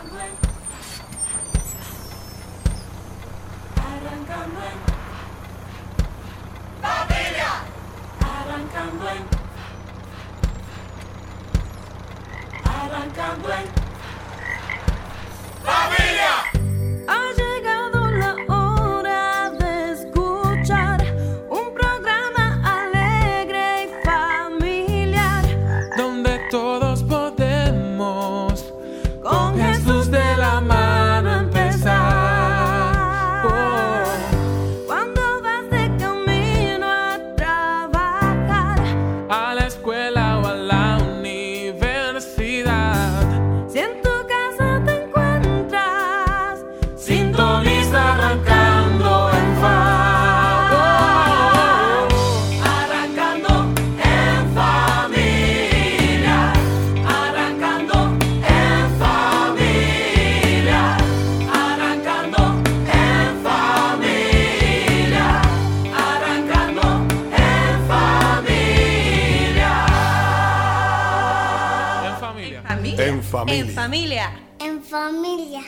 En familia. En familia.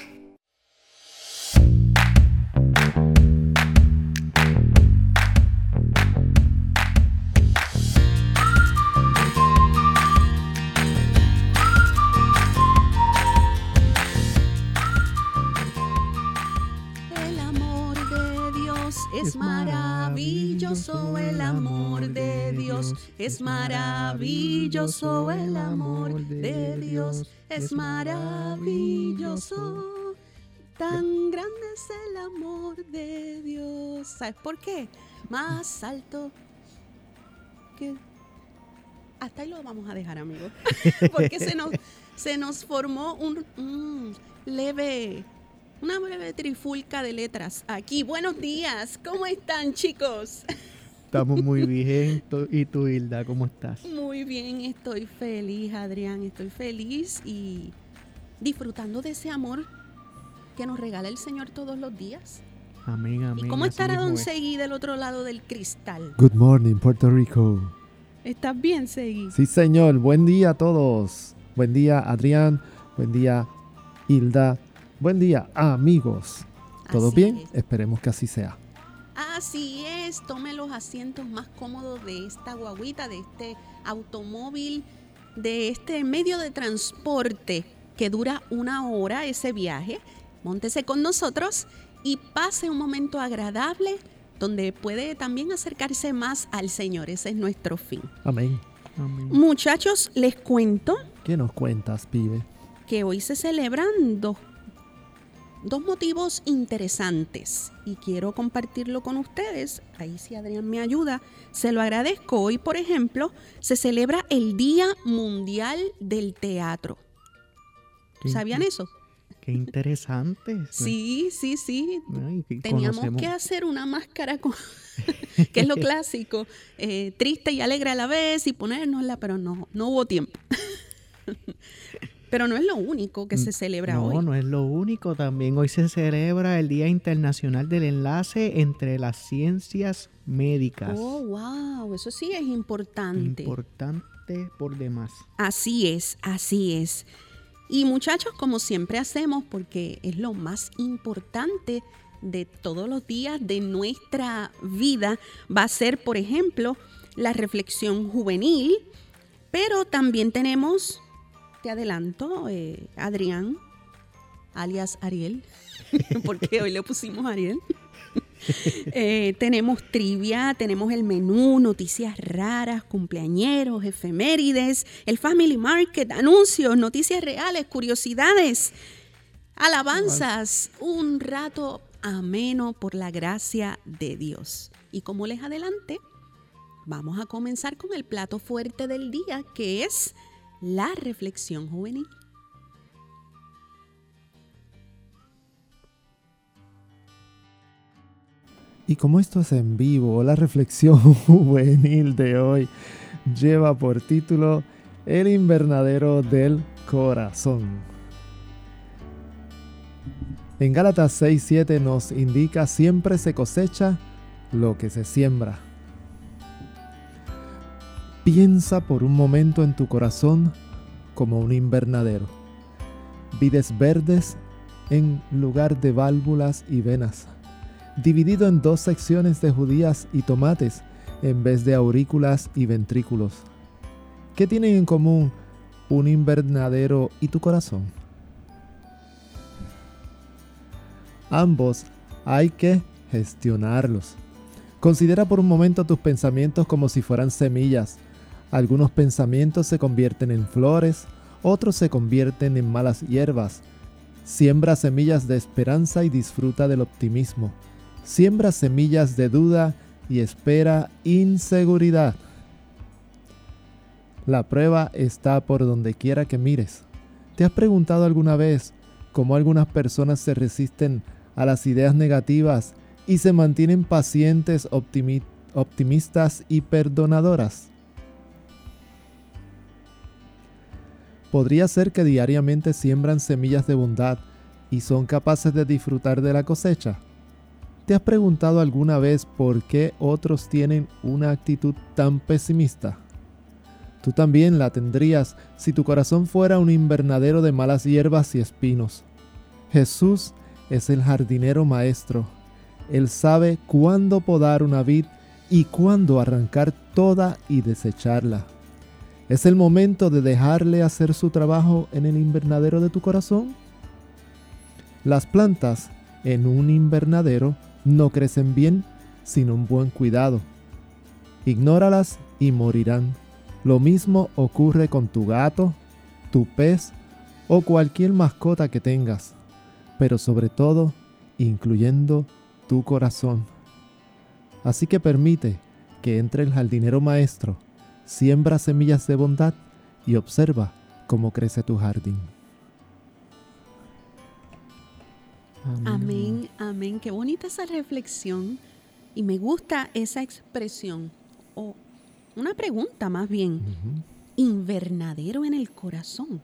El amor de Dios es maravilloso, el amor de Dios es maravilloso, el amor de Dios es maravilloso. Tan grande es el amor de Dios. ¿Sabes por qué? Más alto que... Hasta ahí lo vamos a dejar, amigos. Porque se nos formó una breve trifulca de letras aquí. Buenos días, ¿cómo están, chicos? Estamos muy bien. ¿Y tú, Hilda, cómo estás? Muy bien, estoy feliz, Adrián. Estoy feliz y disfrutando de ese amor que nos regala el Señor todos los días. Amén, amén. ¿Y cómo estará Don es. Seguí del otro lado del cristal? Good morning, Puerto Rico. ¿Estás bien, Seguí? Sí, señor. Buen día a todos. Buen día, Adrián. Buen día, Hilda. Buen día, amigos. ¿Todo Así bien? es. Esperemos que así sea. Así es, tome los asientos más cómodos de esta guaguita, de este automóvil, de este medio de transporte que dura 1 hora ese viaje. Móntese con nosotros y pase un momento agradable donde puede también acercarse más al Señor. Ese es nuestro fin. Amén. Amén. Muchachos, les cuento ¿Qué nos cuentas, pibe? que hoy se celebran dos motivos interesantes y quiero compartirlo con ustedes. Ahí si Adrián me ayuda, se lo agradezco. Hoy, por ejemplo, se celebra el Día Mundial del Teatro. ¿Sabían eso? Qué interesante. Sí. Ay, Teníamos que hacer una máscara que es lo clásico, triste y alegre a la vez y ponérnosla, pero no hubo tiempo. Pero no es lo único que se celebra hoy. No es lo único. También hoy se celebra el Día Internacional del Enlace entre las Ciencias Médicas. Oh, wow, eso sí es importante. Importante por demás. Así es. Y muchachos, como siempre hacemos, porque es lo más importante de todos los días de nuestra vida, va a ser, por ejemplo, la reflexión juvenil, pero también tenemos... Te adelanto, Adrián, alias Ariel, porque hoy le pusimos Ariel. Tenemos trivia, tenemos el menú, noticias raras, cumpleañeros, efemérides, el Family Market, anuncios, noticias reales, curiosidades, alabanzas, un rato ameno por la gracia de Dios. Y como les adelanté, vamos a comenzar con el plato fuerte del día, que es... la reflexión juvenil. Y como esto es en vivo, la reflexión juvenil de hoy lleva por título El invernadero del corazón. En Gálatas 6:7 nos indica: siempre se cosecha lo que se siembra. Piensa por un momento en tu corazón como un invernadero. vides verdes en lugar de válvulas y venas, dividido en 2 secciones de judías y tomates en vez de aurículas y ventrículos. ¿Qué tienen en común un invernadero y tu corazón? Ambos hay que gestionarlos. Considera por un momento tus pensamientos como si fueran semillas. Algunos pensamientos se convierten en flores, otros se convierten en malas hierbas. Siembra semillas de esperanza y disfruta del optimismo. Siembra semillas de duda y espera inseguridad. La prueba está por donde quiera que mires. ¿Te has preguntado alguna vez cómo algunas personas se resisten a las ideas negativas y se mantienen pacientes, optimistas y perdonadoras? ¿Podría ser que diariamente siembran semillas de bondad y son capaces de disfrutar de la cosecha? ¿Te has preguntado alguna vez por qué otros tienen una actitud tan pesimista? Tú también la tendrías si tu corazón fuera un invernadero de malas hierbas y espinos. Jesús es el jardinero maestro. Él sabe cuándo podar una vid y cuándo arrancar toda y desecharla. ¿Es el momento de dejarle hacer su trabajo en el invernadero de tu corazón? Las plantas en un invernadero no crecen bien sin un buen cuidado. Ignóralas y morirán. Lo mismo ocurre con tu gato, tu pez o cualquier mascota que tengas, pero sobre todo, incluyendo tu corazón. Así que permite que entre el jardinero maestro, siembra semillas de bondad y observa cómo crece tu jardín. Amén, amén. Qué bonita esa reflexión y me gusta esa expresión, o una pregunta más bien. Invernadero en el corazón,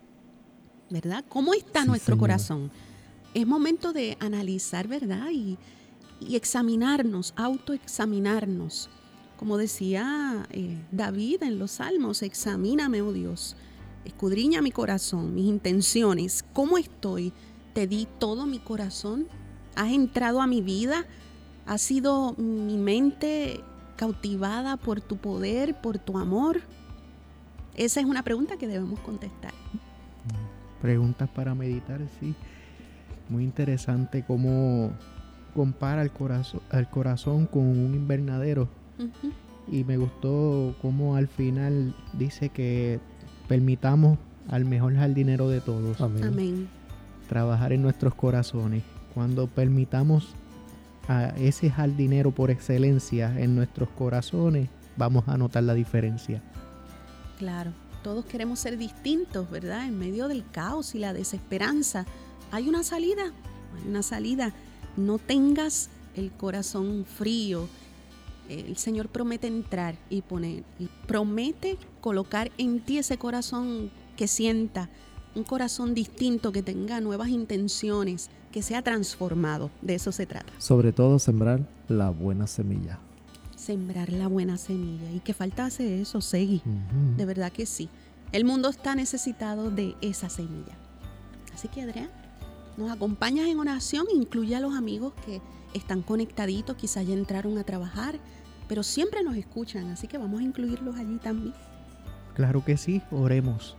¿verdad? ¿Cómo está nuestro corazón? Es momento de analizar, ¿verdad? Y examinarnos, autoexaminarnos. Como decía David en los Salmos, examíname, oh Dios, escudriña mi corazón, mis intenciones, ¿cómo estoy? ¿Te di todo mi corazón? ¿Has entrado a mi vida? ¿Ha sido mi mente cautivada por tu poder, por tu amor? Esa es una pregunta que debemos contestar. Preguntas para meditar, sí. Muy interesante cómo compara el corazón con un invernadero. Uh-huh. Y me gustó cómo al final dice que permitamos al mejor jardinero de todos. Amén. Amén. Trabajar en nuestros corazones. Cuando permitamos a ese jardinero por excelencia en nuestros corazones, vamos a notar la diferencia. Claro, todos queremos ser distintos, ¿verdad? En medio del caos y la desesperanza, ¿hay una salida? Hay una salida. No tengas el corazón frío. El Señor promete entrar y promete colocar en ti ese corazón que sienta, un corazón distinto, que tenga nuevas intenciones, que sea transformado. De eso se trata. Sobre todo sembrar la buena semilla. Sembrar la buena semilla. ¿Y qué falta hace eso? Seguir. Uh-huh. De verdad que sí. El mundo está necesitado de esa semilla. Así que, Adrián, nos acompañas en oración. Incluye a los amigos que están conectaditos, quizás ya entraron a trabajar, pero siempre nos escuchan. Así que vamos a incluirlos allí también. Claro que sí. Oremos.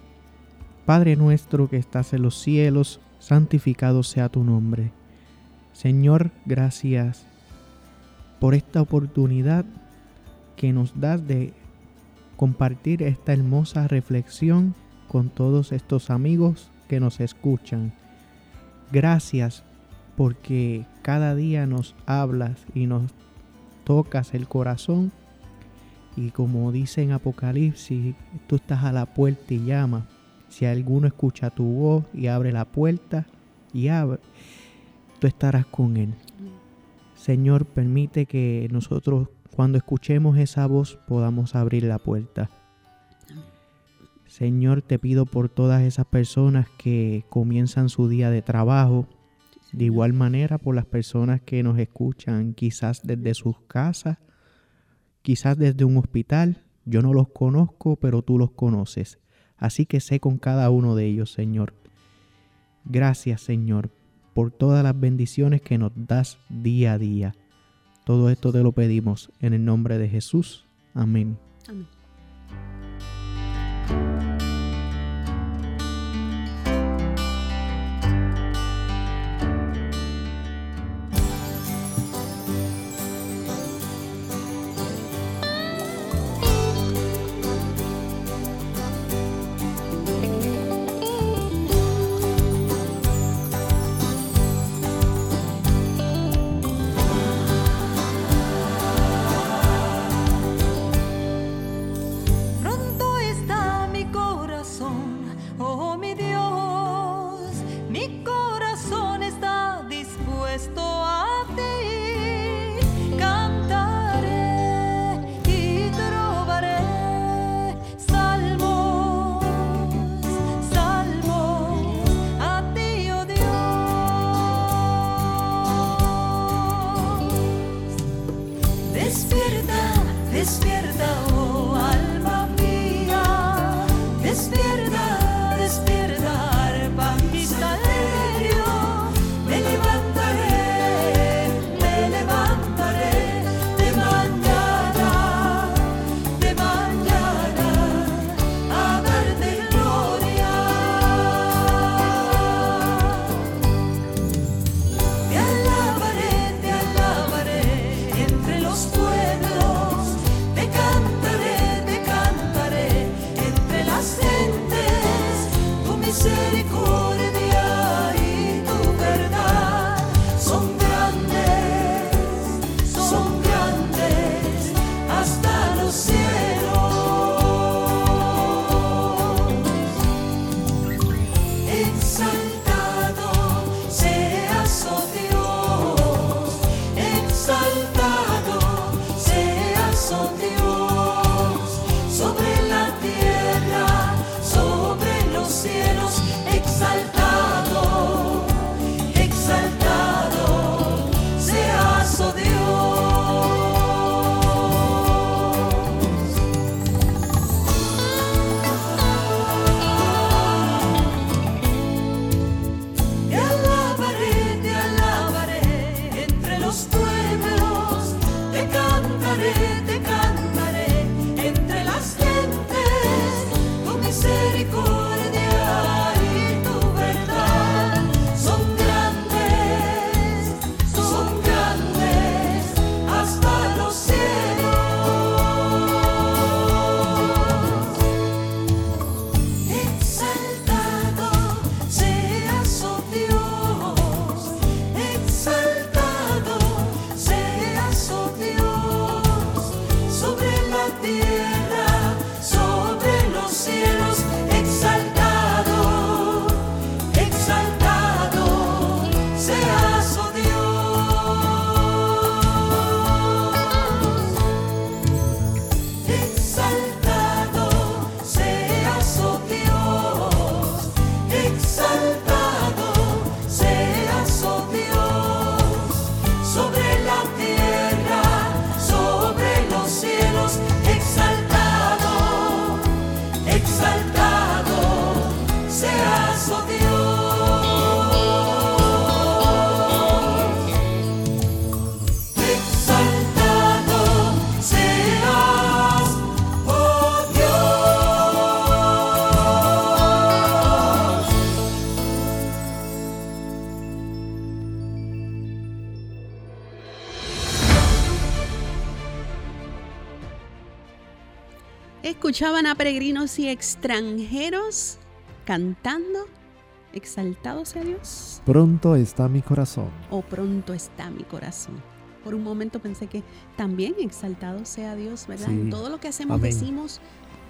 Padre nuestro que estás en los cielos, santificado sea tu nombre. Señor, gracias por esta oportunidad que nos das de compartir esta hermosa reflexión con todos estos amigos que nos escuchan. Gracias porque cada día nos hablas y nos tocas el corazón, y como dice en Apocalipsis, tú estás a la puerta y llamas. Si alguno escucha tu voz y abre la puerta y abre, tú estarás con él. Señor, permite que nosotros, cuando escuchemos esa voz, podamos abrir la puerta. Señor, te pido por todas esas personas que comienzan su día de trabajo. De igual manera, por las personas que nos escuchan quizás desde sus casas, quizás desde un hospital. Yo no los conozco, pero tú los conoces. Así que sé con cada uno de ellos, Señor. Gracias, Señor, por todas las bendiciones que nos das día a día. Todo esto te lo pedimos en el nombre de Jesús. Amén. Amén. Escuchaban a peregrinos y extranjeros cantando Exaltado sea Dios. Pronto está mi corazón. O pronto está mi corazón. Por un momento pensé que también exaltado sea Dios, ¿verdad? Sí. En todo lo que hacemos, Amén. decimos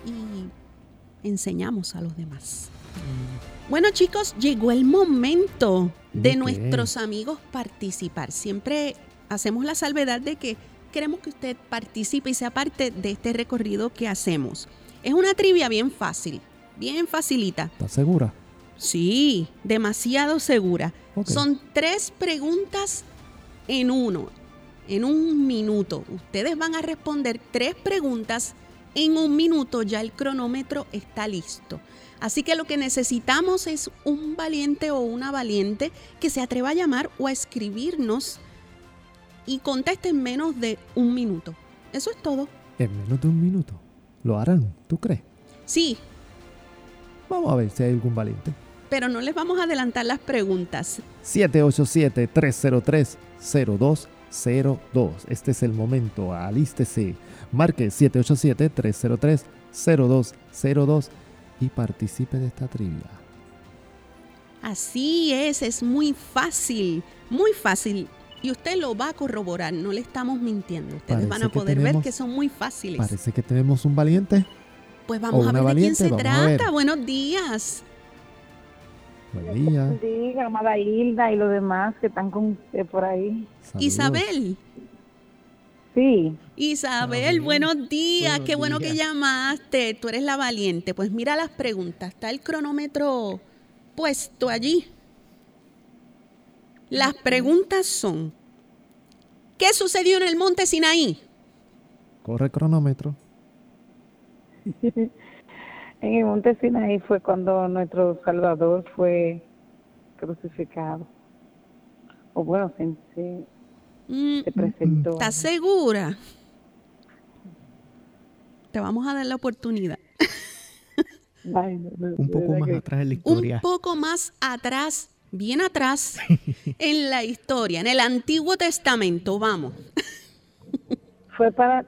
y enseñamos a los demás. Bueno, chicos, llegó el momento de ¿De qué? nuestros amigos participar. Siempre hacemos la salvedad de que queremos que usted participe y sea parte de este recorrido que hacemos. Es una trivia bien fácil, bien facilita. ¿Estás segura? Sí, demasiado segura. Ok. Son 3 preguntas en un minuto. Ustedes van a responder 3 preguntas en 1 minuto ya el cronómetro está listo. Así que lo que necesitamos es un valiente o una valiente que se atreva a llamar o a escribirnos y conteste en menos de 1 minuto. Eso es todo. En menos de 1 minuto. ¿Lo harán? ¿Tú crees? Sí, Vamos a ver si hay algún valiente. pero no les vamos a adelantar las preguntas. 787-303-0202. Este es el momento. Alístese. Marque 787-303-0202 y participe de esta trivia. Así es muy fácil, muy fácil. Y usted lo va a corroborar, no le estamos mintiendo. Ustedes Parece van a que poder ver tenemos- que son muy fáciles. Parece que tenemos un valiente. Pues vamos o a una ver de quién valiente, se vamos a ver. trata. Buenos días. Buen día. Diga, amada Hilda y los demás que están con usted por ahí. Saludos. Isabel. Sí, Isabel, buenos días. Buenos Qué bueno que días. llamaste. Tú eres la valiente. Pues mira las preguntas. Está el cronómetro puesto allí. Las preguntas son: ¿qué sucedió en el monte Sinaí? Corre el cronómetro. en el monte Sinaí fue cuando nuestro Salvador fue crucificado. O bueno, se presentó. ¿Estás segura? Te vamos a dar la oportunidad. Ay, no, Un poco ¿verdad más que- atrás en la Un historia. poco más atrás, bien atrás, en la historia, en el Antiguo Testamento, vamos. Fue para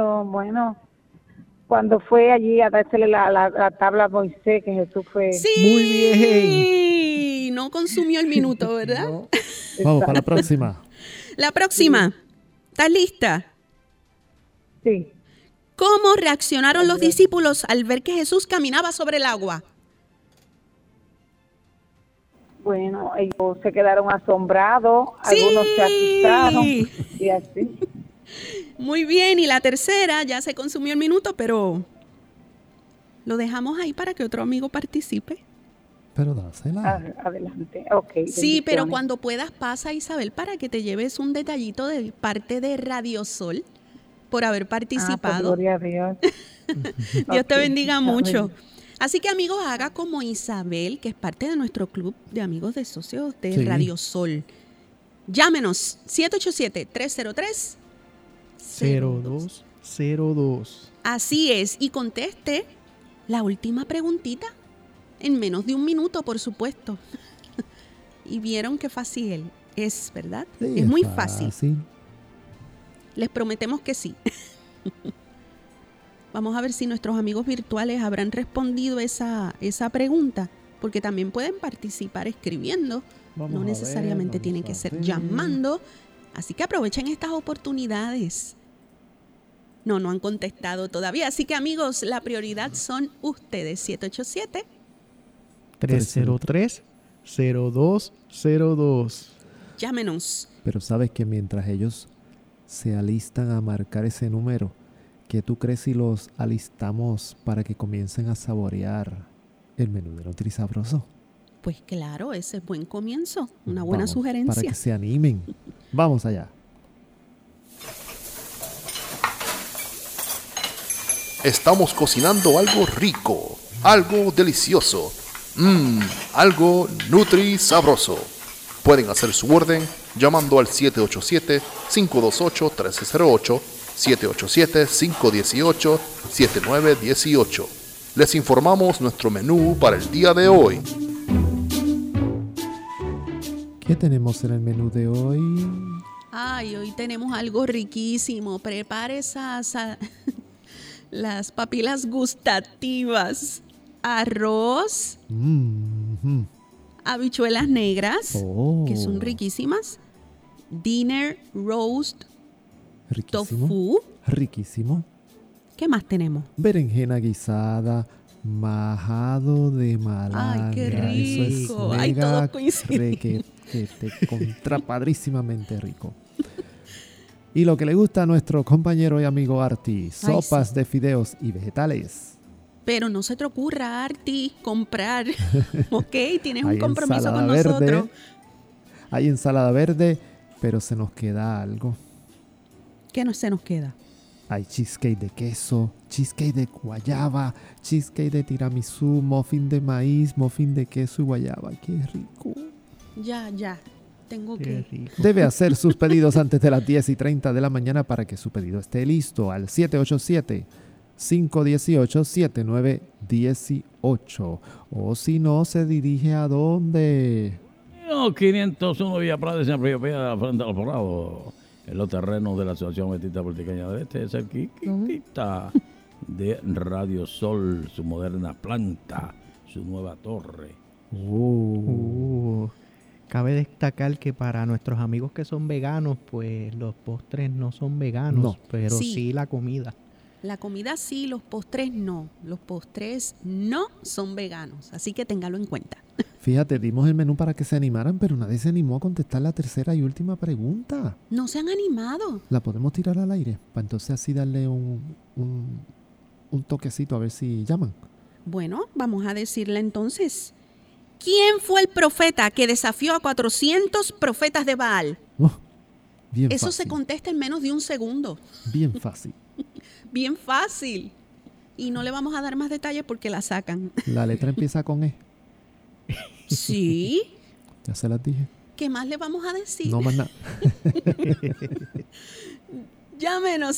cuando fue allí a dársele la tabla a Moisés, que Jesús fue. Sí, Muy bien. No consumió el minuto, ¿verdad? No. Vamos para la próxima. La próxima. ¿Estás lista? Sí. ¿Cómo reaccionaron los discípulos al ver que Jesús caminaba sobre el agua? Bueno, ellos se quedaron asombrados, Sí. algunos se asustaron y así. Muy bien, y la tercera, ya se consumió el minuto, pero lo dejamos ahí para que otro amigo participe. Pero dásela. Adelante, ok. Sí, pero bendiciones. cuando puedas pasa, Isabel, para que te lleves un detallito de parte de Radio Sol por haber Pues, participado. gloria a Dios. Dios te Ok, bendiga amén. mucho. Así que, amigos, haga como Isabel, que es parte de nuestro club de amigos de socios de Sí. Radio Sol. Llámenos 787-303-0202. 0202. Así es, y conteste la última preguntita en menos de 1 minuto, por supuesto. Y vieron qué fácil es, ¿verdad? Sí, es muy fácil. fácil. Les prometemos que sí. Vamos a ver si nuestros amigos virtuales habrán respondido esa pregunta, porque también pueden participar escribiendo, Vamos no a ver, necesariamente vamos tienen a que ser ver. llamando. Así que aprovechen estas oportunidades. No han contestado todavía. Así que, amigos, la prioridad son ustedes. 303-0202. Llámenos. Pero sabes que mientras ellos se alistan a marcar ese número, ¿qué tú crees si los alistamos para que comiencen a saborear el menú de Nutrisabroso? Pues claro, ese es buen comienzo. Una buena Vamos, sugerencia. Para que se animen. Vamos allá. Estamos cocinando algo rico, algo delicioso, algo nutri-sabroso. Pueden hacer su orden llamando al 787-528-1308, 787-518-7918. Les informamos nuestro menú para el día de hoy. ¿Qué tenemos en el menú de hoy? Ay, hoy tenemos algo riquísimo. Prepare las papilas gustativas. Arroz, Mm, habichuelas negras, Oh. que son riquísimas. Dinner roast, Riquísimo. tofu. Riquísimo. ¿Qué más tenemos? Berenjena guisada, majado de malanga. Ay, qué Eso es rico. Ay, mega todos coincidimos. requete, contrapadrísimamente rico. Y lo que le gusta a nuestro compañero y amigo Arti, sopas de fideos y vegetales. Pero no se te ocurra, Arti, comprar. ¿Ok? Tienes un Hay compromiso ensalada con nosotros. verde, hay ensalada verde, pero se nos queda algo. ¿Qué se nos queda? Hay cheesecake de queso, cheesecake de guayaba, cheesecake de tiramisú, muffin de maíz, muffin de queso y guayaba. ¡Qué rico! Ya. Tengo Qué que... rico. Debe hacer sus pedidos antes de las 10:30 de la mañana para que su pedido esté listo al 787-518-7918. O si no, se dirige a dónde. 501 Villa Prada, siempre frente al Poblado. En los terrenos de la Asociación Metista Puertorriqueña de Este, cerquita de Radio Sol, su moderna planta, su nueva torre. Cabe destacar que para nuestros amigos que son veganos, pues los postres no son veganos, No. pero Sí. sí la comida. La comida sí, los postres no. Los postres no son veganos, así que téngalo en cuenta. Fíjate, dimos el menú para que se animaran, pero nadie se animó a contestar la tercera y última pregunta. No se han animado. La podemos tirar al aire para entonces así darle un toquecito a ver si llaman. Bueno, vamos a decirle entonces. ¿Quién fue el profeta que desafió a 400 profetas de Baal? Bien Eso fácil. se contesta en menos de un segundo. Bien fácil. Bien fácil. Y no le vamos a dar más detalles porque la sacan. La letra empieza con E. Sí. Ya se las dije. ¿Qué más le vamos a decir? No más nada. Llámenos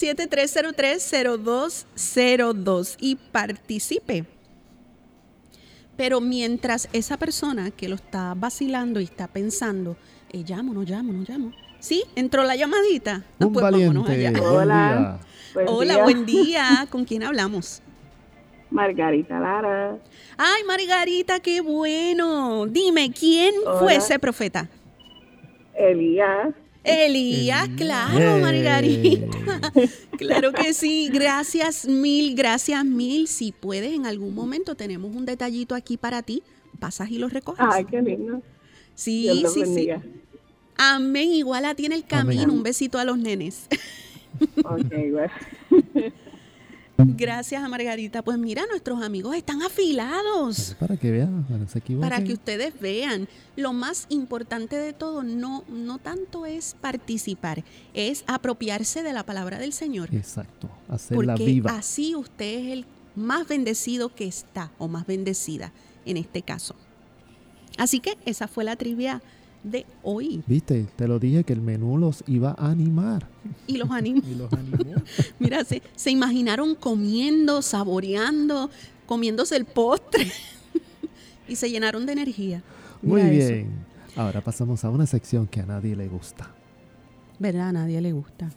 787-303-0202 y participe. Pero mientras esa persona que lo está vacilando y está pensando, llamo, no llamo. ¿Sí? ¿Entró la llamadita? Un Pues vámonos valiente. allá. Buen Hola. día. Hola, buen día. ¿Con quién hablamos? Margarita Lara. Ay, Margarita, qué bueno. Dime, ¿quién Hola. fue ese profeta? Elías. Elías, claro, Margarita. Claro que sí. Gracias mil. Si puedes, en algún momento tenemos un detallito aquí para ti. Pasas y lo recoges. Ay, qué lindo. Sí, Dios los sí. bendiga. Amén. Igual a ti en el camino. Amén. Un besito a los nenes. Ok, bueno. Gracias a Margarita. Pues mira, nuestros amigos están afilados. Para que vean, para que no se equivoquen. Para que ustedes vean, lo más importante de todo no tanto es participar, es apropiarse de la palabra del Señor. Exacto, hacerla Porque viva. así usted es el más bendecido que está, o más bendecida en este caso. Así que esa fue la trivia de hoy. Viste, te lo dije que el menú los iba a animar. Y los animo. Mira, se imaginaron comiendo, saboreando, comiéndose el postre y se llenaron de energía. Muy Mira eso. bien. Ahora pasamos a una sección que a nadie le gusta. ¿Verdad? A nadie le gusta.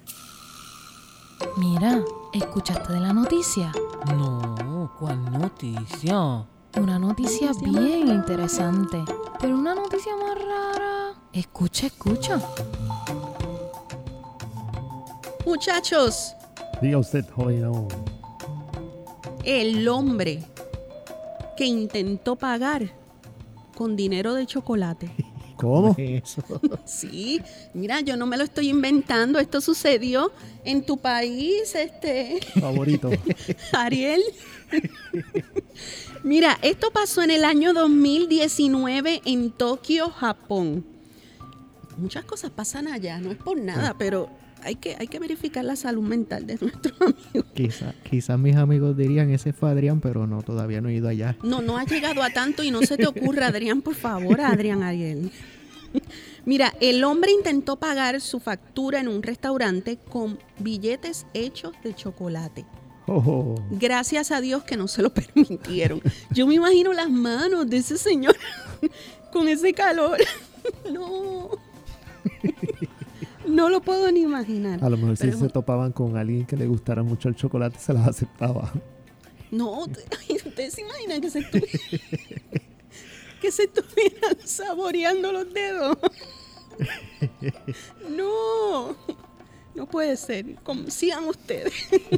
Mira, ¿escuchaste de la noticia? No, ¿cuál noticia? Una noticia bien interesante, pero una noticia más rara. Escucha. Muchachos, Diga usted, joven. el hombre que intentó pagar con dinero de chocolate. ¿Cómo? Eso. Sí, mira, yo no me lo estoy inventando, esto sucedió en tu país, Favorito. Ariel. Mira, esto pasó en el año 2019 en Tokio, Japón. Muchas cosas pasan allá, no es por nada, pero hay que verificar la salud mental de nuestros amigos. Quizás mis amigos dirían, ese fue Adrián, pero no, todavía no he ido allá. No has llegado a tanto y no se te ocurra, Adrián, por favor, Adrián Ariel. Mira, el hombre intentó pagar su factura en un restaurante con billetes hechos de chocolate. Oh, Gracias a Dios que no se lo permitieron. Yo me imagino las manos de ese señor con ese calor. No lo puedo ni imaginar. a lo mejor si Pero se topaban con alguien que le gustara mucho el chocolate, se las aceptaba. no, ustedes se imaginan que se estuvieran saboreando los dedos. No puede ser. Sigan ustedes.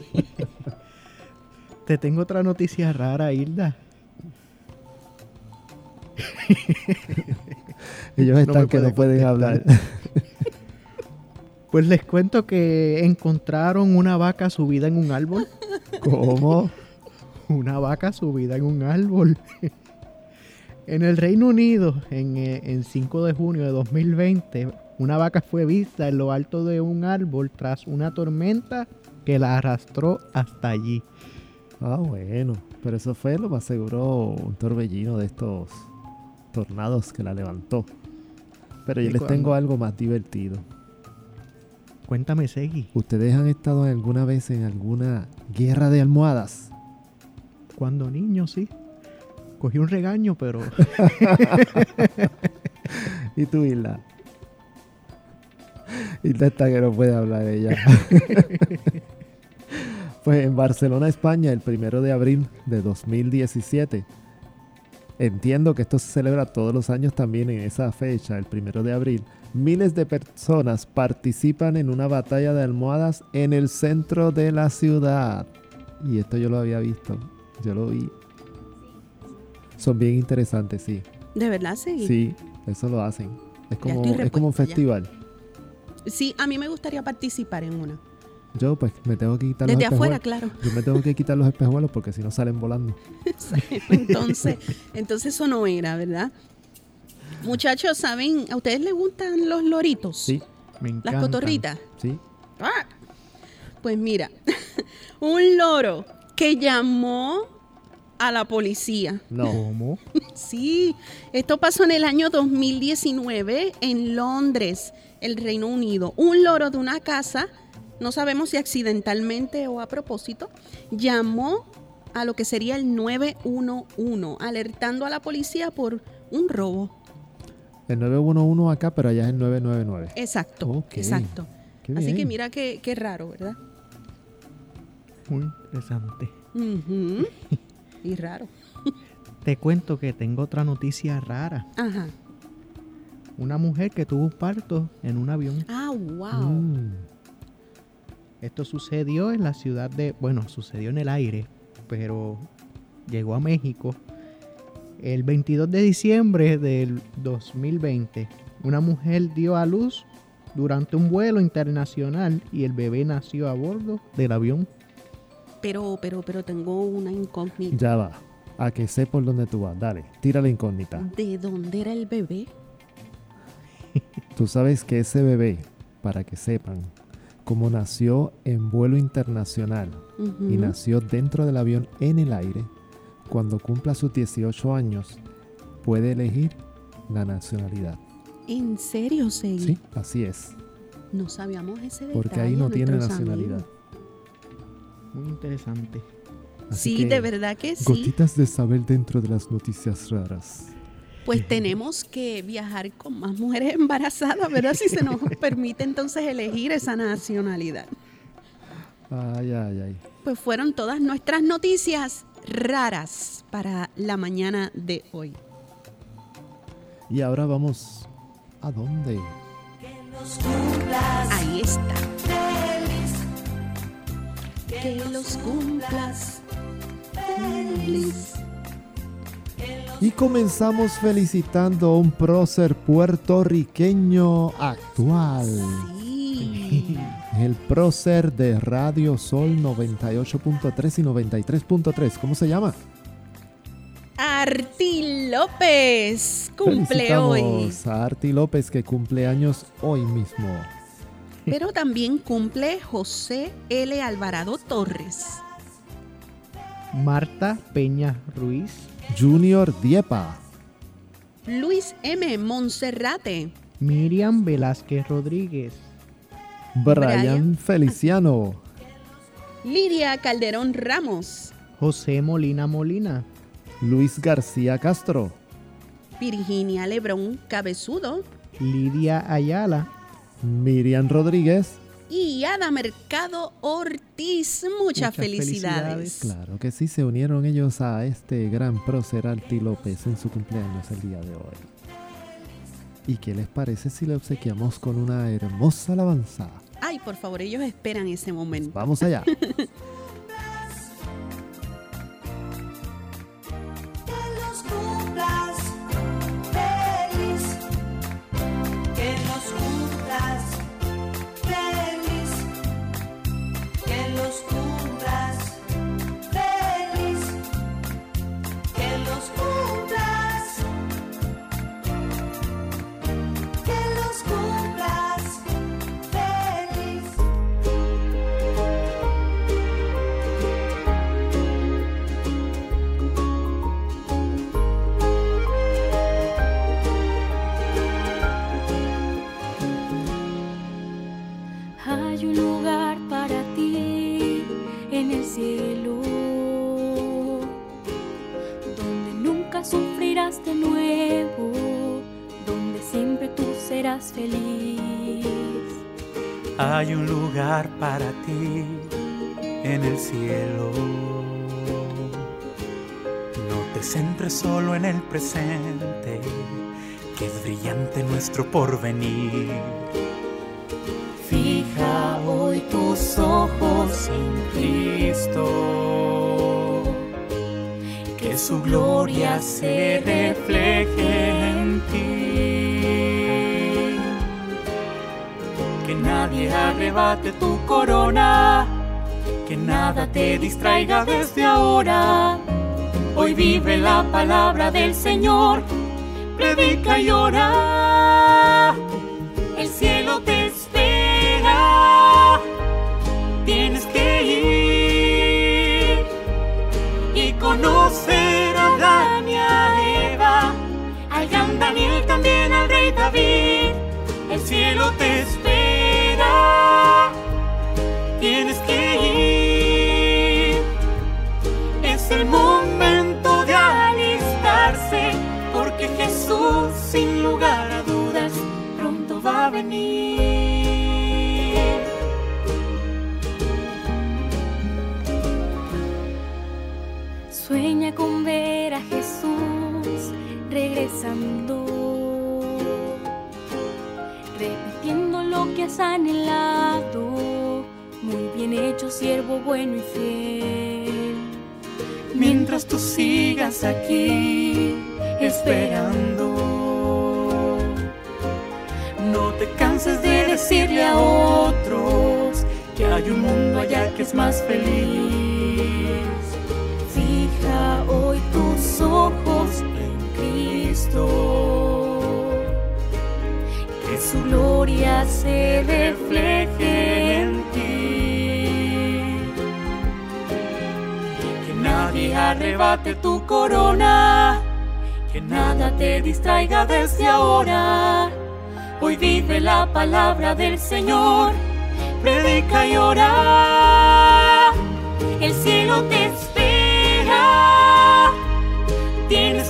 Te tengo otra noticia rara, Hilda. Ellos No están me que puede no pueden contestar. hablar. Pues les cuento que encontraron una vaca subida en un árbol. ¿Cómo? Una vaca subida en un árbol. En el Reino Unido, en 5 de junio de 2020, una vaca fue vista en lo alto de un árbol tras una tormenta que la arrastró hasta allí. Ah, bueno, pero eso fue lo más seguro un torbellino de estos tornados que la levantó. Pero yo ¿Y les cuándo? tengo algo más divertido. Cuéntame, Segui, ¿Ustedes han estado alguna vez en alguna guerra de almohadas? cuando niño, sí. Cogí un regaño, pero ¿Y tú, Isla? Isla está que no puede hablar de ella. Pues en Barcelona, España, el 1 de abril de 2017. Entiendo que esto se celebra todos los años también en esa fecha, el 1 de abril. Miles de personas participan en una batalla de almohadas en el centro de la ciudad. Y esto yo lo había visto. Yo lo vi. Son bien interesantes, sí. ¿De verdad, sí? Sí, eso lo hacen. Es Ya como, estoy es como un repuesta, ya. festival. Sí, a mí me gustaría participar en una. Yo pues me tengo que quitar Desde los afuera, espejuelos. claro. Yo me tengo que quitar los espejuelos porque si no salen volando. entonces eso no era, ¿verdad? Muchachos, ¿saben? ¿A ustedes les gustan los loritos? Sí, me encanta. Las cotorritas. sí. ¡Ah! Pues mira, un loro que llamó a la policía. No. ¿Cómo? Sí, esto pasó en el año 2019 en Londres, el Reino Unido. Un loro de una casa, no sabemos si accidentalmente o a propósito, llamó a lo que sería el 911, alertando a la policía por un robo. El 911 acá, pero allá es el 999. Exacto, Ok, exacto. qué Así bien. que mira qué raro, ¿verdad? Muy interesante. Ujú. Y raro. Te cuento que tengo otra noticia rara. Ajá. Una mujer que tuvo un parto en un avión. Ah, wow. Mm, Esto sucedió en la ciudad de... Bueno, sucedió en el aire, pero llegó a México. El 22 de diciembre del 2020, una mujer dio a luz durante un vuelo internacional y el bebé nació a bordo del avión. Pero tengo una incógnita. ya va. A que sé por dónde tú vas. Dale, tira la incógnita. ¿De dónde era el bebé? Tú sabes que ese bebé, para que sepan, como nació en vuelo internacional Ujú. y nació dentro del avión en el aire, cuando cumpla sus 18 años, puede elegir la nacionalidad. ¿En serio, Segui? Sí, así es. No sabíamos ese detalle. Porque ahí no tiene nuestros nacionalidad. amigos. Muy interesante. Así Sí, que, de verdad que sí. gotitas de saber dentro de las noticias raras. Pues tenemos que viajar con más mujeres embarazadas, ¿verdad? Si se nos permite entonces elegir esa nacionalidad. Ay, ay, ay. Pues fueron todas nuestras noticias raras para la mañana de hoy. Y ahora vamos... ¿A dónde? Ahí está. Que los cumplas feliz. Y comenzamos felicitando a un prócer puertorriqueño actual. Sí. El prócer de Radio Sol 98.3 y 93.3. ¿Cómo se llama? Arti López cumple Felicitamos hoy. a Arti López, que cumple años hoy mismo. Pero también cumple José L. Alvarado Torres. Marta Peña Ruiz, Junior Diepa. Luis M. Monserrate. Miriam Velázquez Rodríguez, Brian Feliciano. Lidia Calderón Ramos. José Molina Molina, Luis García Castro. Virginia Lebrón Cabezudo. Lidia Ayala, Miriam Rodríguez. Y Ada Mercado Ortiz. Muchas felicidades. Claro que sí, se unieron ellos a este gran prócer Arti López en su cumpleaños el día de hoy. ¿Y qué les parece si le obsequiamos con una hermosa alabanza? Ay, por favor, ellos esperan ese momento. Vamos allá. seas feliz. Hay un lugar para ti en el cielo. No te centres solo en el presente, que es brillante nuestro porvenir. Fija hoy tus ojos en Cristo, que su gloria se refleje en ti. Que nadie arrebate tu corona, que nada te distraiga desde ahora. Hoy vive la palabra del Señor, predica y ora. El cielo te espera, tienes que ir y conocer a Adán y a Eva, al gran Daniel, también al rey David. El cielo te espera, tienes que ir. Es el momento de alistarse, porque Jesús, sin lugar a dudas, pronto va a venir. Sueña con ver a Jesús regresando, repitiendo lo que has anhelado. Muy bien hecho, siervo bueno y fiel. Mientras tú sigas aquí esperando, no te canses de decirle a otros que hay un mundo allá que es más feliz. Fija hoy tus ojos en Cristo, que su gloria se refleje en ti. Que nadie arrebate tu corona, que nada te distraiga desde ahora. Hoy vive la palabra del Señor, predica y ora. El cielo te espera, tienes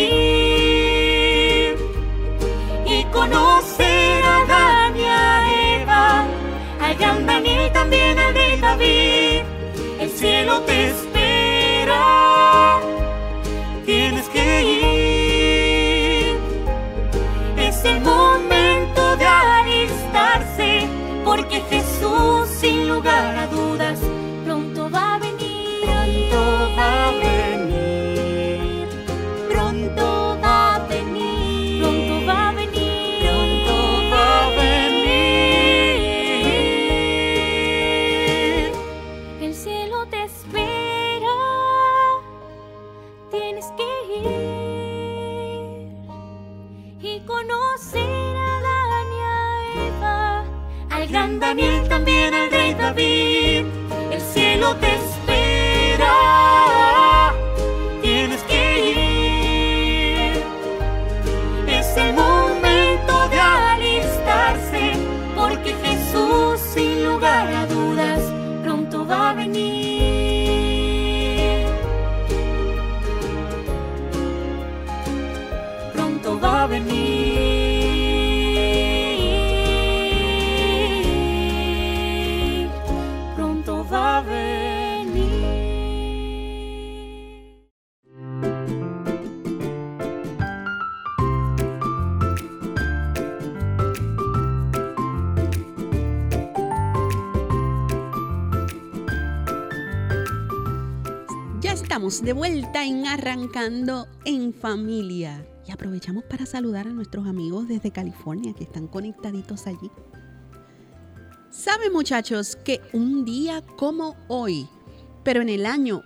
que ir y conocer a Adán y a Eva, al gran Daniel, también al rey David. El cielo te espera, tienes que ir. Es el momento de alistarse, porque Jesús, sin lugar a dudas, pronto va a venir. Pronto va a venir. Pronto va a venir. Pronto va a venir. Pronto va a venir. El cielo te espera, tienes que ir y conocer a Adán y a Eva, al gran Daniel, también al rey David. El cielo te espera, tienes que ir. Es el momento de alistarse, porque Jesús, sin lugar a dudas, pronto va a venir. Pronto va a venir. Pronto va a venir. Ya estamos de vuelta en Arrancando en Familia. Y aprovechamos para saludar a nuestros amigos desde California que están conectaditos allí. ¿Saben, muchachos, que un día como hoy, pero en el año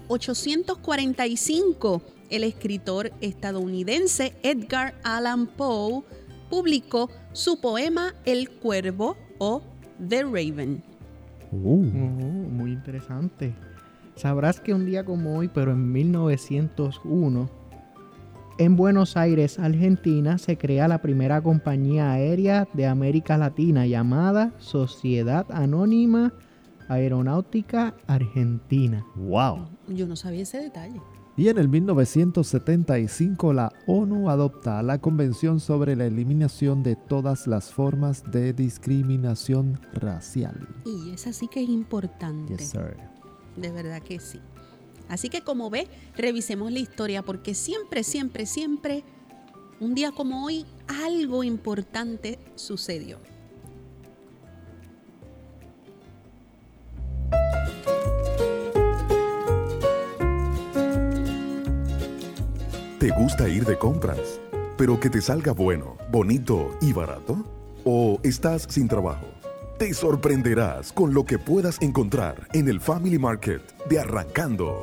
1845, el escritor estadounidense Edgar Allan Poe publicó su poema El Cuervo o The Raven? Muy interesante. Sabrás que un día como hoy, pero en 1901, en Buenos Aires, Argentina, se crea la primera compañía aérea de América Latina llamada Sociedad Anónima Aeronáutica Argentina. ¡Wow! Yo no sabía ese detalle. Y en el 1975 la ONU adopta la Convención sobre la Eliminación de todas las formas de discriminación racial. Y esa sí que es importante. Yes, sir. De verdad que sí. Así que como ve, revisemos la historia porque siempre, un día como hoy, algo importante sucedió. ¿Te gusta ir de compras, pero que te salga bueno, bonito y barato? ¿O estás sin trabajo? Te sorprenderás con lo que puedas encontrar en el Family Market de Arrancando.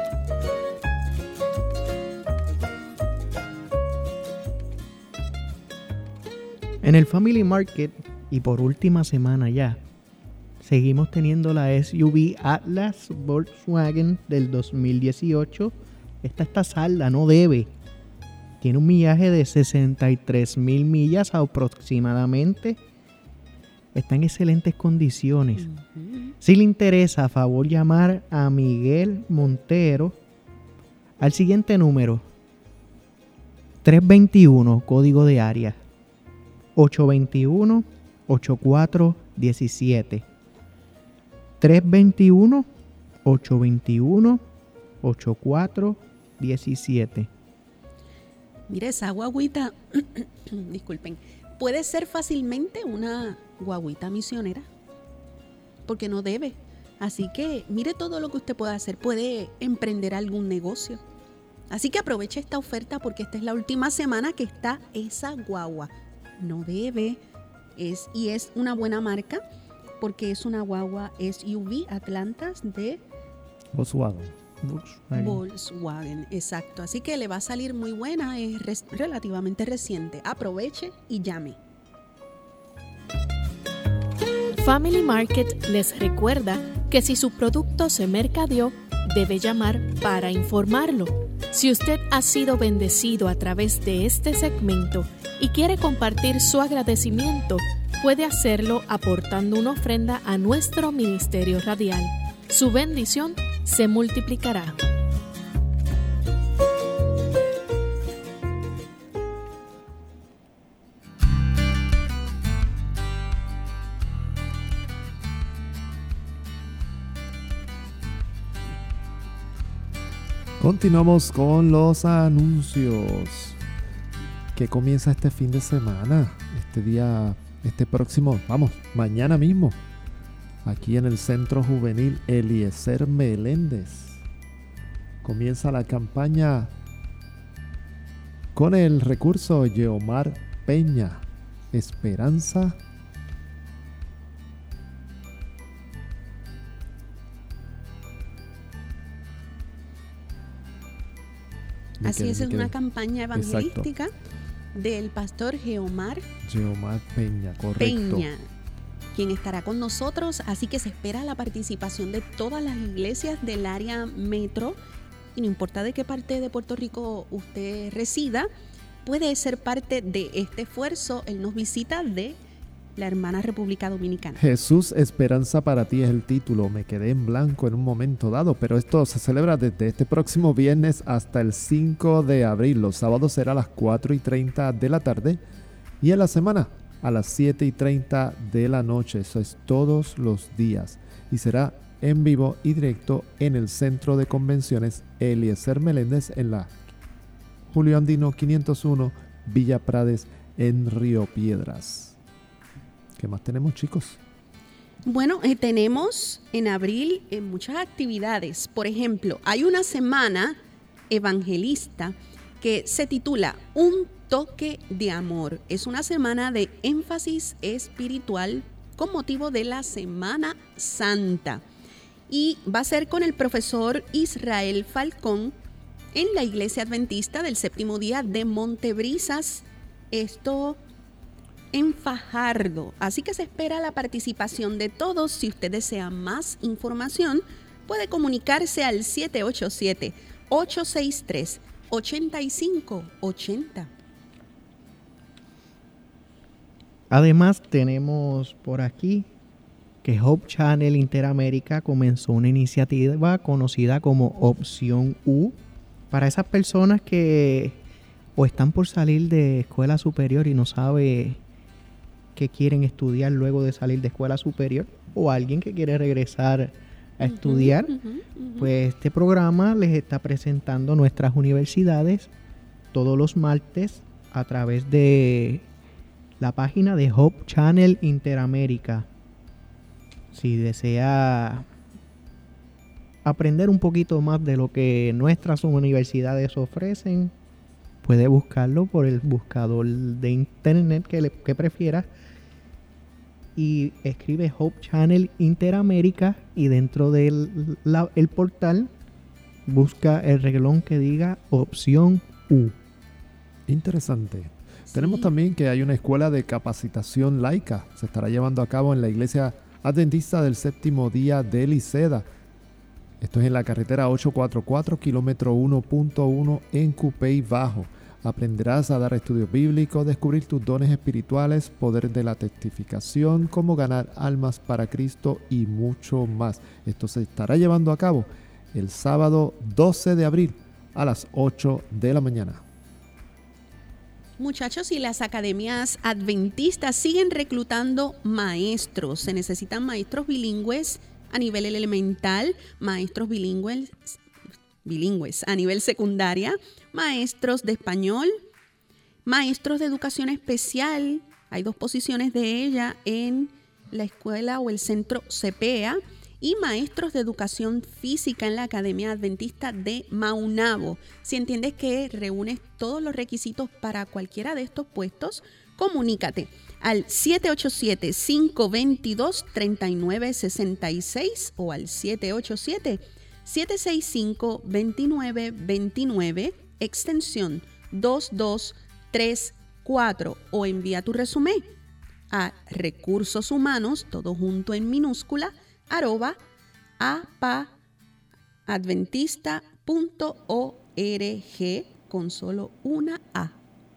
En el Family Market, y por última semana ya, seguimos teniendo la SUV Atlas Volkswagen del 2018. Esta está salda, no debe. Tiene un millaje de 63,000 millas aproximadamente. Está en excelentes condiciones. Si le interesa, a favor llamar a Miguel Montero al siguiente número: 321, código de área 821-8417. 321-821-8417. Mire, esa guaguita, disculpen, puede ser fácilmente una guaguita misionera, porque no debe. Así que mire todo lo que usted puede hacer. Puede emprender algún negocio. Así que aproveche esta oferta porque esta es la última semana que está esa guagua. No debe. Es una buena marca porque es una guagua SUV Atlantas de Volkswagen, exacto. Así que le va a salir muy buena, es relativamente reciente. Aproveche y llame. Family Market les recuerda que si su producto se mercadeó, debe llamar para informarlo. Si usted ha sido bendecido a través de este segmento y quiere compartir su agradecimiento, puede hacerlo aportando una ofrenda a nuestro ministerio radial. Su bendición se multiplicará. Continuamos con los anuncios. Que comienza este fin de semana, mañana mismo, aquí en el Centro Juvenil Eliezer Meléndez. Comienza la campaña con el recurso Yeomar Peña, Esperanza. Así es una campaña evangelística. Exacto. Del pastor Yeomar Peña, correcto. Peña, quien estará con nosotros. Así que se espera la participación de todas las iglesias del área metro. Y no importa de qué parte de Puerto Rico usted resida, puede ser parte de este esfuerzo. Él nos visita de la hermana República Dominicana. Jesús, esperanza para ti es el título. Me quedé en blanco en un momento dado, pero esto se celebra desde este próximo viernes hasta el 5 de abril. Los sábados será a las 4:30 de la tarde y en la semana a las 7:30 de la noche. Eso es todos los días y será en vivo y directo en el Centro de Convenciones Eliezer Meléndez en la Julio Andino 501, Villa Prades, en Río Piedras. ¿Qué más tenemos, chicos? Bueno, tenemos en abril muchas actividades. Por ejemplo, hay una semana evangelista que se titula Un toque de amor. Es una semana de énfasis espiritual con motivo de la Semana Santa. Y va a ser con el profesor Israel Falcón en la Iglesia Adventista del Séptimo Día de Montebrisas. Esto en Fajardo. Así que se espera la participación de todos. Si usted desea más información, puede comunicarse al 787-863-8580. Además, tenemos por aquí que Hope Channel Interamérica comenzó una iniciativa conocida como Opción U, Para esas personas que o están por salir de escuela superior y no sabe qué quieren estudiar luego de salir de escuela superior, o alguien que quiere regresar a estudiar, pues este programa les está presentando nuestras universidades todos los martes a través de la página de Hope Channel Interamérica. Si desea aprender un poquito más de lo que nuestras universidades ofrecen, puede buscarlo por el buscador de internet que prefiera y escribe Hope Channel Interamérica y dentro del el portal busca el reglón que diga opción U. Interesante. Sí. Tenemos también que hay una escuela de capacitación laica. Se estará llevando a cabo en la Iglesia Adventista del Séptimo Día de Liceda. Esto es en la carretera 844, kilómetro 1.1 en Cupey Bajo. Aprenderás a dar estudios bíblicos, descubrir tus dones espirituales, poder de la testificación, cómo ganar almas para Cristo y mucho más. Esto se estará llevando a cabo el sábado 12 de abril a las 8 de la mañana. Muchachos, y las academias adventistas siguen reclutando maestros. Se necesitan maestros bilingües a nivel elemental, maestros bilingües a nivel secundaria, maestros de español, maestros de educación especial. Hay 2 posiciones de ella en la escuela o el centro CPEA, y maestros de educación física en la Academia Adventista de Maunabo. Si entiendes que reúnes todos los requisitos para cualquiera de estos puestos, comunícate al 787-522-3966 o al 787-765-2929, extensión 2234, o envía tu resumen a recursos humanos, todo junto en minúscula, @apaadventista.org con solo una A.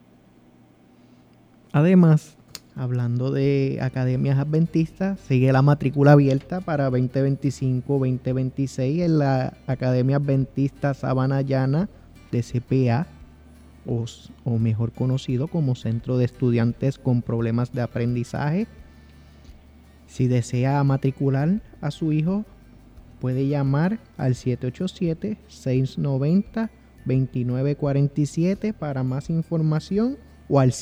Además, hablando de academias adventistas, sigue la matrícula abierta para 2025-2026 en la Academia Adventista Sabana Llana de CPA, o mejor conocido como Centro de Estudiantes con Problemas de Aprendizaje. Si desea matricular a su hijo, puede llamar al 787-690-2947 para más información, o al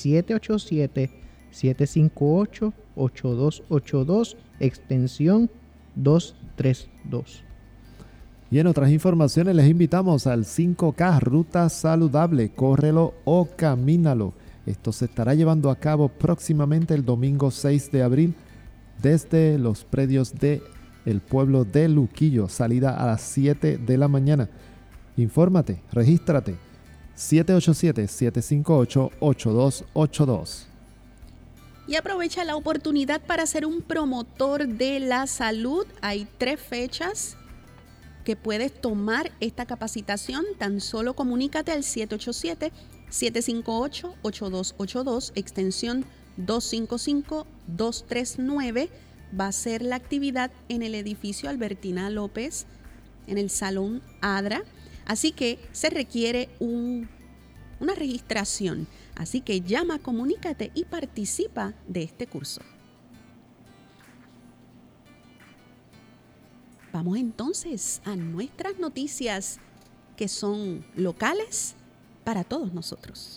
787-758-8282, extensión 232. Y en otras informaciones les invitamos al 5K Ruta Saludable, córrelo o camínalo. Esto se estará llevando a cabo próximamente el domingo 6 de abril desde los predios de el pueblo de Luquillo, salida a las 7 de la mañana. Infórmate, regístrate, 787-758-8282. Y aprovecha la oportunidad para ser un promotor de la salud. Hay 3 fechas que puedes tomar esta capacitación. Tan solo comunícate al 787-758-8282, extensión 255-239. Va a ser la actividad en el edificio Albertina López, en el Salón Adra. Así que se requiere una registración. Así que llama, comunícate y participa de este curso. Vamos entonces a nuestras noticias que son locales para todos nosotros.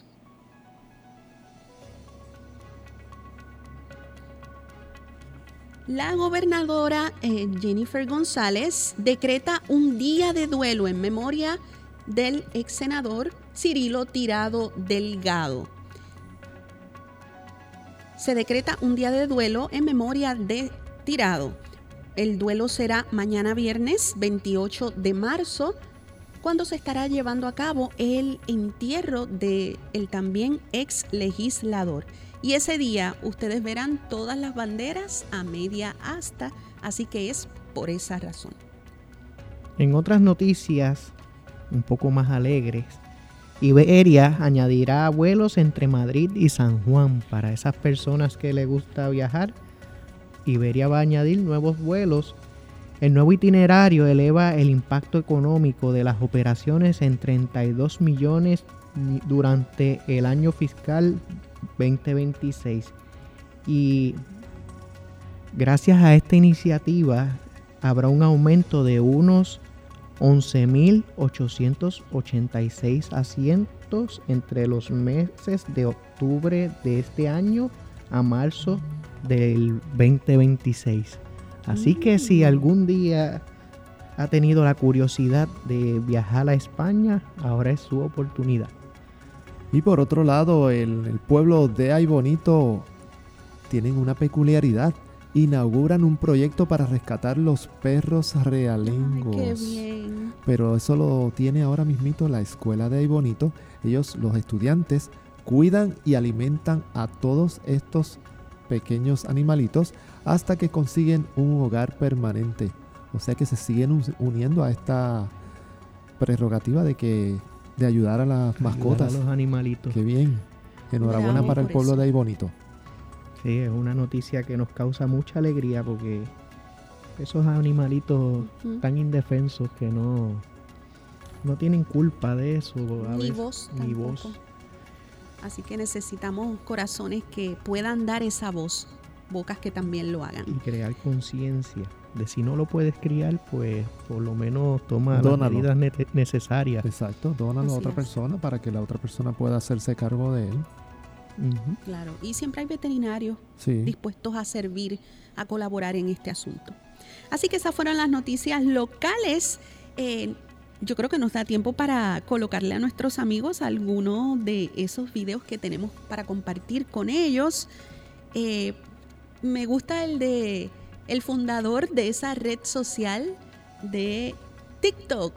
La gobernadora Jennifer González decreta un día de duelo en memoria del ex senador Cirilo Tirado Delgado. Se decreta un día de duelo en memoria de Tirado. El duelo será mañana viernes 28 de marzo, cuando se estará llevando a cabo el entierro del también ex legislador. Y ese día ustedes verán todas las banderas a media asta, así que es por esa razón. En otras noticias un poco más alegres, Iberia añadirá vuelos entre Madrid y San Juan. Para esas personas que les gusta viajar, Iberia va a añadir nuevos vuelos El nuevo itinerario eleva el impacto económico de las operaciones en 32 millones durante el año fiscal 2026. Y gracias a esta iniciativa habrá un aumento de unos 11.886 asientos entre los meses de octubre de este año a marzo del 2026. Así que si algún día ha tenido la curiosidad de viajar a España, ahora es su oportunidad. Y por otro lado, el pueblo de Ay Bonito tienen una peculiaridad. Inauguran un proyecto para rescatar los perros realengos. Ay, qué bien. Pero eso lo tiene ahora mismito la escuela de Ay Bonito. Ellos, los estudiantes, cuidan y alimentan a todos estos pequeños animalitos hasta que consiguen un hogar permanente. O sea que se siguen uniendo a esta prerrogativa de ayudar a las mascotas. Ayudar a los animalitos. Qué bien. Enhorabuena para el pueblo de Ay Bonito. Sí, es una noticia que nos causa mucha alegría porque esos animalitos tan indefensos que no tienen culpa de eso. Ni voz tampoco. Así que necesitamos corazones que puedan dar esa voz, bocas que también lo hagan. Y crear conciencia de si no lo puedes criar, pues por lo menos toma Dónalo. las medidas necesarias. Exacto, dónalo a otra persona para que la otra persona pueda hacerse cargo de él. Claro, y siempre hay veterinarios dispuestos a servir, a colaborar en este asunto. Así que esas fueron las noticias locales. Yo creo que nos da tiempo para colocarle a nuestros amigos algunos de esos videos que tenemos para compartir con ellos. Me gusta el de el fundador de esa red social de TikTok.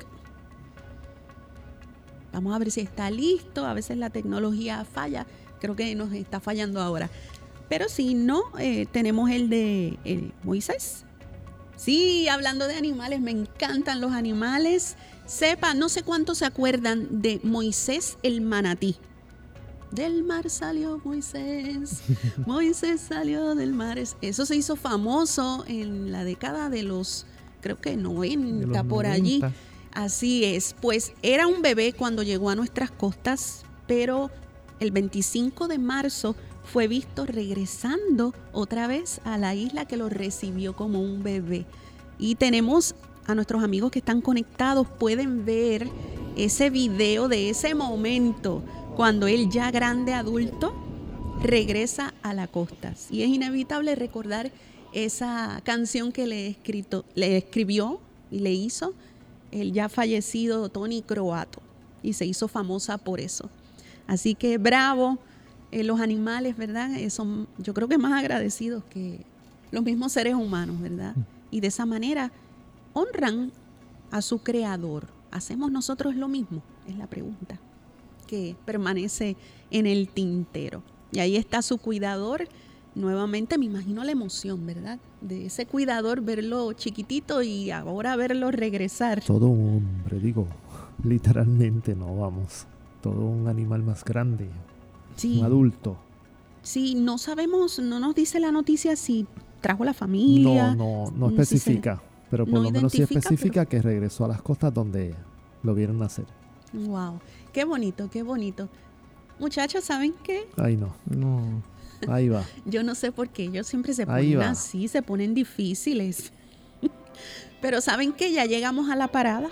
Vamos a ver si está listo. A veces la tecnología falla. Creo que nos está fallando ahora. Pero si no, tenemos el de Moisés. Sí, hablando de animales, me encantan los animales. No sé cuántos se acuerdan de Moisés el manatí. Del mar salió Moisés, Moisés salió del mar. Eso se hizo famoso en la década de los, creo que 90, por allí. Así es, pues era un bebé cuando llegó a nuestras costas, pero el 25 de marzo fue visto regresando otra vez a la isla que lo recibió como un bebé. Y tenemos a nuestros amigos que están conectados, pueden ver ese video de ese momento cuando él ya grande adulto regresa a la costa. Y es inevitable recordar esa canción que le escribió y le hizo el ya fallecido Tony Croato, y se hizo famosa por eso. Así que bravo, los animales, ¿verdad? Son, yo creo que más agradecidos que los mismos seres humanos, ¿verdad? Y de esa manera honran a su creador. ¿Hacemos nosotros lo mismo? Es la pregunta que permanece en el tintero. Y ahí está su cuidador. Nuevamente me imagino la emoción, ¿verdad? De ese cuidador, verlo chiquitito y ahora verlo regresar. Todo un hombre, digo, literalmente no vamos. Todo un animal más grande, un adulto. Sí, no sabemos, no nos dice la noticia si trajo la familia. No especifica, pero por lo menos sí especifica que regresó a las costas donde lo vieron nacer. Wow, qué bonito, qué bonito. Muchachos, ¿saben qué? Ay, no. Ahí va. Yo no sé por qué, ellos siempre se ponen así, se ponen difíciles. Pero ¿saben qué? Ya llegamos a la parada.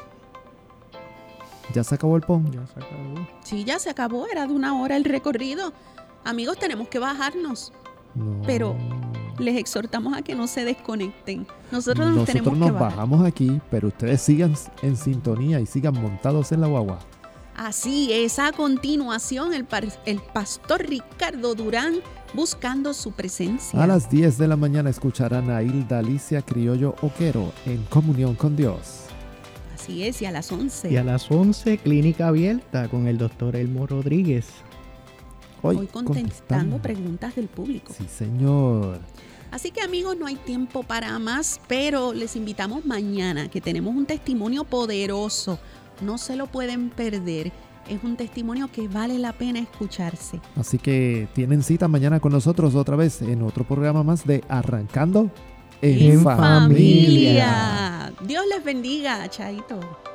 ¿Ya se acabó el PON? Ya se acabó. Sí, ya se acabó, era de 1 hora el recorrido. Amigos, tenemos que bajarnos. Pero les exhortamos a que no se desconecten. Nosotros nos bajamos aquí, pero ustedes sigan en sintonía y sigan montados en la guagua. Así es, a continuación el pastor Ricardo Durán buscando su presencia. A las 10 de la mañana escucharán a Hilda Alicia Criollo Oquero en Comunión con Dios. Así es, y a las 11. Y a las 11, Clínica Abierta con el doctor Elmo Rodríguez. Hoy contestando preguntas del público. Sí, señor. Así que amigos, no hay tiempo para más, pero les invitamos mañana que tenemos un testimonio poderoso. No se lo pueden perder. Es un testimonio que vale la pena escucharse. Así que tienen cita mañana con nosotros otra vez en otro programa más de Arrancando en familia. Dios les bendiga, chaito.